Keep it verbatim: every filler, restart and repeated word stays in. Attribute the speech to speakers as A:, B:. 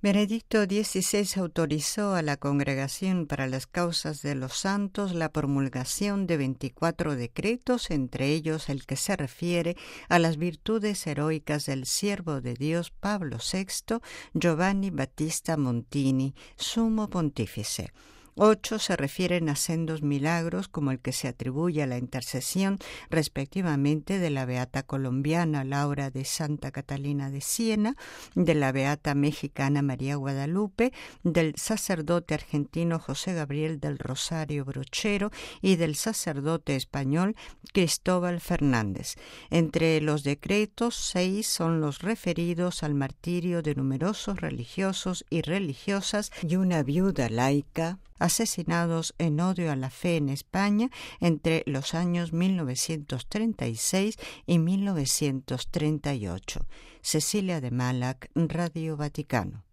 A: Benedicto dieciséis autorizó a la Congregación para las Causas de los Santos la promulgación de veinticuatro decretos, entre ellos el que se refiere a las virtudes heroicas del siervo de Dios Pablo sexto, Giovanni Battista Montini, sumo pontífice. Ocho se refieren a sendos milagros, como el que se atribuye a la intercesión, respectivamente, de la beata colombiana Laura de Santa Catalina de Siena, de la beata mexicana María Guadalupe, del sacerdote argentino José Gabriel del Rosario Brochero y del sacerdote español Cristóbal Fernández. Entre los decretos, seis son los referidos al martirio de numerosos religiosos y religiosas y una viuda laica asesinados en odio a la fe en España entre los años mil novecientos treinta y seis y mil novecientos treinta y ocho. Cecilia de Malac, Radio Vaticano.